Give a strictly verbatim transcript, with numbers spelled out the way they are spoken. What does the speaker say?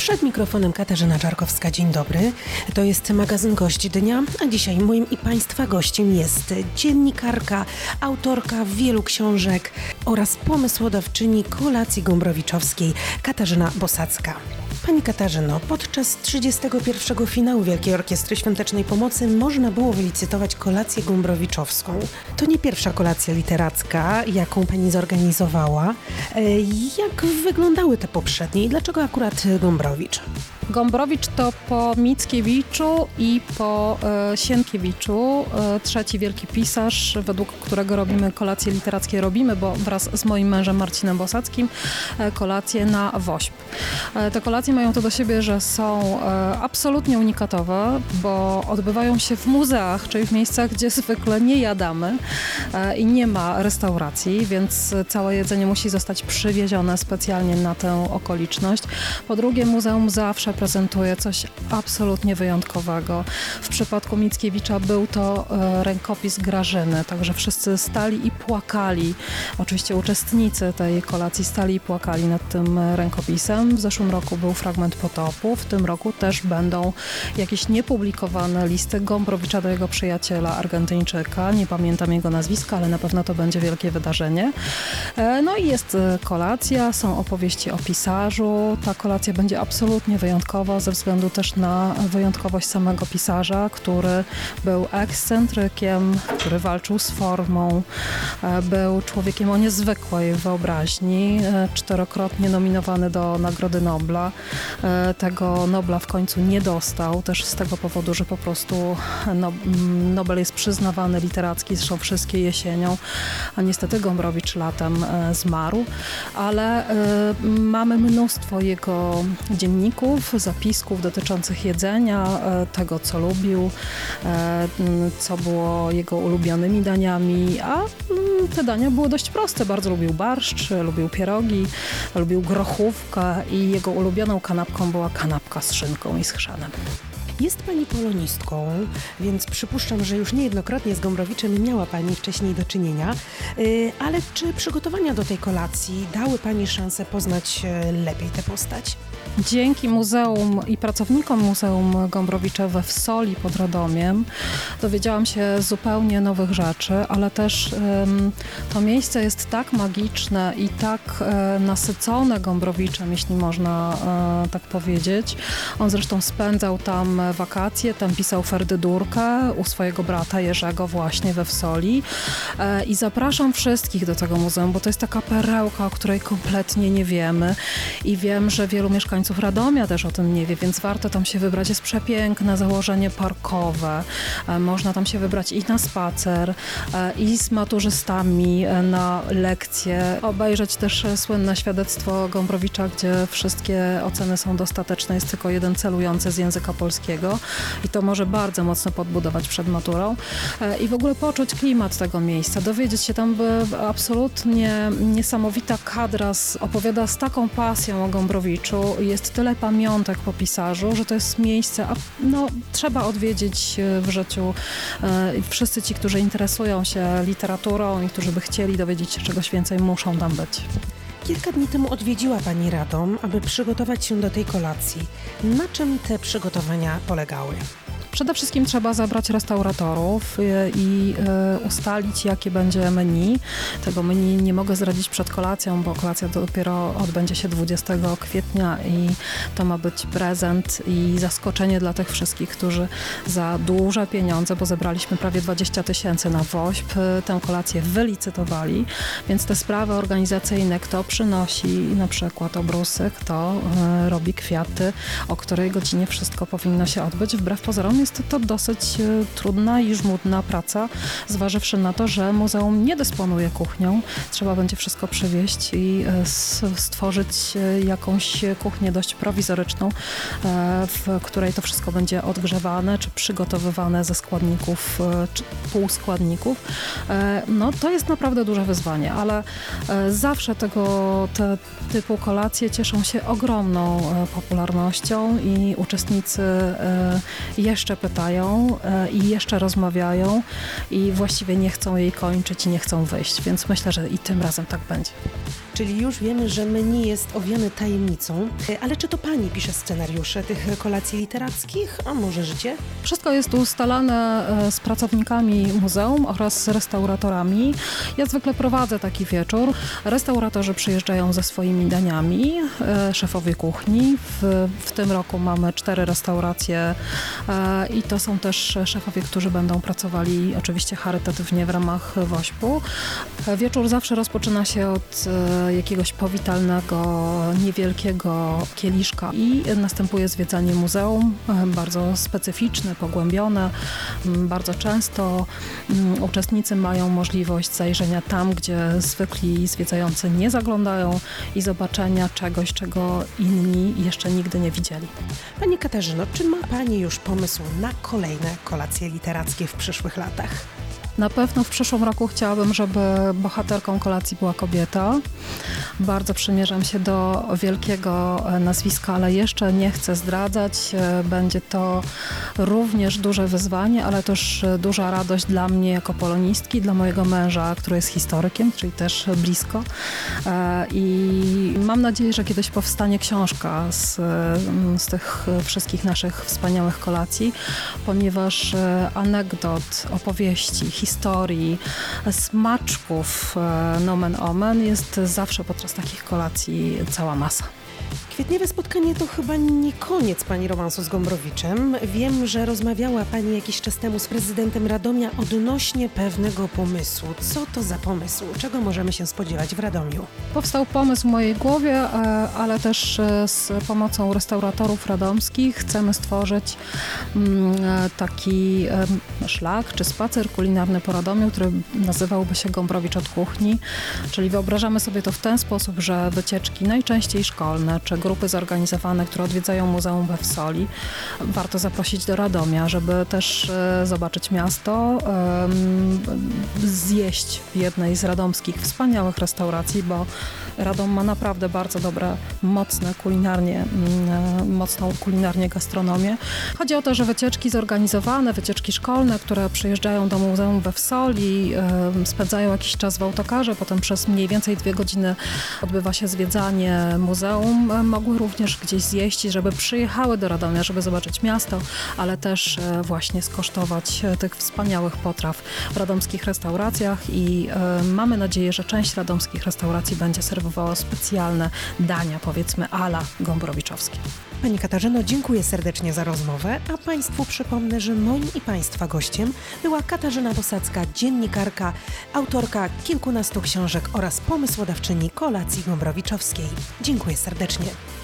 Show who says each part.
Speaker 1: Przed mikrofonem Katarzyna Czarkowska. Dzień dobry. To jest magazyn Gość Dnia, a dzisiaj moim i Państwa gościem jest dziennikarka, autorka wielu książek oraz pomysłodawczyni kolacji gombrowiczowskiej Katarzyna Bosacka. Pani Katarzyno, podczas trzydziestego pierwszego finału Wielkiej Orkiestry Świątecznej Pomocy można było wylicytować kolację gombrowiczowską. To nie pierwsza kolacja literacka, jaką Pani zorganizowała. Jak wyglądały te poprzednie i dlaczego akurat Gombrowicz?
Speaker 2: Gombrowicz to po Mickiewiczu i po e, Sienkiewiczu e, trzeci wielki pisarz, według którego robimy kolacje literackie. Robimy, bo wraz z moim mężem Marcinem Bosackim e, kolacje na Wośp. E, te kolacje mają to do siebie, że są e, absolutnie unikatowe, bo odbywają się w muzeach, czyli w miejscach, gdzie zwykle nie jadamy e, i nie ma restauracji, więc całe jedzenie musi zostać przywiezione specjalnie na tę okoliczność. Po drugie, muzeum zawsze prezentuje coś absolutnie wyjątkowego. W przypadku Mickiewicza był to e, rękopis Grażyny, także wszyscy stali i płakali. Oczywiście uczestnicy tej kolacji stali i płakali nad tym rękopisem. W zeszłym roku był fragment Potopu, w tym roku też będą jakieś niepublikowane listy Gombrowicza do jego przyjaciela Argentyńczyka. Nie pamiętam jego nazwiska, ale na pewno to będzie wielkie wydarzenie. E, no i jest kolacja, są opowieści o pisarzu. Ta kolacja będzie absolutnie wyjątkowa ze względu też na wyjątkowość samego pisarza, który był ekscentrykiem, który walczył z formą, był człowiekiem o niezwykłej wyobraźni, czterokrotnie nominowany do Nagrody Nobla. Tego Nobla w końcu nie dostał, też z tego powodu, że po prostu Nobel jest przyznawany literacki, zresztą wszystkie jesienią, a niestety Gombrowicz latem zmarł, ale mamy mnóstwo jego dzienników, zapisków dotyczących jedzenia, tego co lubił, co było jego ulubionymi daniami, a te dania były dość proste. Bardzo lubił barszcz, lubił pierogi, lubił grochówkę i jego ulubioną kanapką była kanapka z szynką i z chrzanem.
Speaker 1: Jest Pani polonistką, więc przypuszczam, że już niejednokrotnie z Gombrowiczem miała Pani wcześniej do czynienia, ale czy przygotowania do tej kolacji dały Pani szansę poznać lepiej tę postać?
Speaker 2: Dzięki muzeum i pracownikom Muzeum Gombrowicza we Wsoli pod Radomiem dowiedziałam się zupełnie nowych rzeczy, ale też um, to miejsce jest tak magiczne i tak e, nasycone Gombrowiczem, jeśli można e, tak powiedzieć. On zresztą spędzał tam wakacje, tam pisał Ferdydurkę u swojego brata Jerzego właśnie we Wsoli e, i zapraszam wszystkich do tego muzeum, bo to jest taka perełka, o której kompletnie nie wiemy i wiem, że wielu mieszkańców Radomia też o tym nie wie, więc warto tam się wybrać. Jest przepiękne założenie parkowe. Można tam się wybrać i na spacer, i z maturzystami na lekcje. Obejrzeć też słynne świadectwo Gombrowicza, gdzie wszystkie oceny są dostateczne. Jest tylko jeden celujący z języka polskiego i to może bardzo mocno podbudować przed maturą. I w ogóle poczuć klimat tego miejsca. Dowiedzieć się tam, by absolutnie niesamowita kadra opowiada z taką pasją o Gombrowiczu. Jest tyle pamiątek po pisarzu, że to jest miejsce, a no, trzeba odwiedzić w życiu. Wszyscy ci, którzy interesują się literaturą i którzy by chcieli dowiedzieć się czegoś więcej, muszą tam być.
Speaker 1: Kilka dni temu odwiedziła Pani Radom, aby przygotować się do tej kolacji. Na czym te przygotowania polegały?
Speaker 2: Przede wszystkim trzeba zabrać restauratorów i ustalić, jakie będzie menu. Tego menu nie mogę zdradzić przed kolacją, bo kolacja dopiero odbędzie się dwudziestego kwietnia i to ma być prezent i zaskoczenie dla tych wszystkich, którzy za duże pieniądze, bo zebraliśmy prawie dwadzieścia tysięcy na Wośp, tę kolację wylicytowali, więc te sprawy organizacyjne, kto przynosi na przykład obrusy, kto robi kwiaty, o której godzinie wszystko powinno się odbyć. Wbrew pozorom jest to dosyć trudna i żmudna praca, zważywszy na to, że muzeum nie dysponuje kuchnią. Trzeba będzie wszystko przywieźć i stworzyć jakąś kuchnię dość prowizoryczną, w której to wszystko będzie odgrzewane czy przygotowywane ze składników czy półskładników. No to jest naprawdę duże wyzwanie, ale zawsze tego te typu kolacje cieszą się ogromną popularnością i uczestnicy jeszcze pytają i jeszcze rozmawiają i właściwie nie chcą jej kończyć i nie chcą wyjść, więc myślę, że i tym razem tak będzie.
Speaker 1: Czyli już wiemy, że menu jest owiane tajemnicą. Ale czy to pani pisze scenariusze tych kolacji literackich, a może życie?
Speaker 2: Wszystko jest ustalane e, z pracownikami muzeum oraz z restauratorami. Ja zwykle prowadzę taki wieczór. Restauratorzy przyjeżdżają ze swoimi daniami, e, szefowie kuchni. W, w tym roku mamy cztery restauracje e, i to są też szefowie, którzy będą pracowali oczywiście charytatywnie w ramach WOŚP-u. E, wieczór zawsze rozpoczyna się od e, jakiegoś powitalnego, niewielkiego kieliszka i następuje zwiedzanie muzeum, e, bardzo specyficzne, pogłębione. Bardzo często um, uczestnicy mają możliwość zajrzenia tam, gdzie zwykli zwiedzający nie zaglądają i zobaczenia czegoś, czego inni jeszcze nigdy nie widzieli.
Speaker 1: Pani Katarzyno, czy ma pani już pomysł na kolejne kolacje literackie w przyszłych latach?
Speaker 2: Na pewno w przyszłym roku chciałabym, żeby bohaterką kolacji była kobieta. Bardzo przymierzam się do wielkiego nazwiska, ale jeszcze nie chcę zdradzać. Będzie to również duże wyzwanie, ale też duża radość dla mnie jako polonistki, dla mojego męża, który jest historykiem, czyli też blisko. I mam nadzieję, że kiedyś powstanie książka z, z tych wszystkich naszych wspaniałych kolacji, ponieważ anegdot, opowieści, historii, smaczków, nomen omen, jest zawsze podczas takich kolacji cała masa.
Speaker 1: Kwietniowe spotkanie to chyba nie koniec pani romansu z Gombrowiczem. Wiem, że rozmawiała pani jakiś czas temu z prezydentem Radomia odnośnie pewnego pomysłu. Co to za pomysł? Czego możemy się spodziewać w Radomiu?
Speaker 2: Powstał pomysł w mojej głowie, ale też z pomocą restauratorów radomskich chcemy stworzyć taki szlak czy spacer kulinarny po Radomiu, który nazywałby się Gombrowicz od kuchni. Czyli wyobrażamy sobie to w ten sposób, że wycieczki najczęściej szkolne czy grupy zorganizowane, które odwiedzają Muzeum we Wsoli, warto zaprosić do Radomia, żeby też e, zobaczyć miasto, e, zjeść w jednej z radomskich wspaniałych restauracji, bo Radom ma naprawdę bardzo dobre, mocne kulinarnie, e, mocną kulinarnie gastronomię. Chodzi o to, że wycieczki zorganizowane, wycieczki szkolne, które przyjeżdżają do Muzeum we Wsoli, e, spędzają jakiś czas w autokarze, potem przez mniej więcej dwie godziny odbywa się zwiedzanie muzeum, mogły również gdzieś zjeść, żeby przyjechały do Radomia, żeby zobaczyć miasto, ale też właśnie skosztować tych wspaniałych potraw w radomskich restauracjach i e, mamy nadzieję, że część radomskich restauracji będzie serwowała specjalne dania, powiedzmy a la gombrowiczowskie.
Speaker 1: Pani Katarzyno, dziękuję serdecznie za rozmowę, a Państwu przypomnę, że moim i Państwa gościem była Katarzyna Posadzka, dziennikarka, autorka kilkunastu książek oraz pomysłodawczyni kolacji gombrowiczowskiej. Dziękuję serdecznie.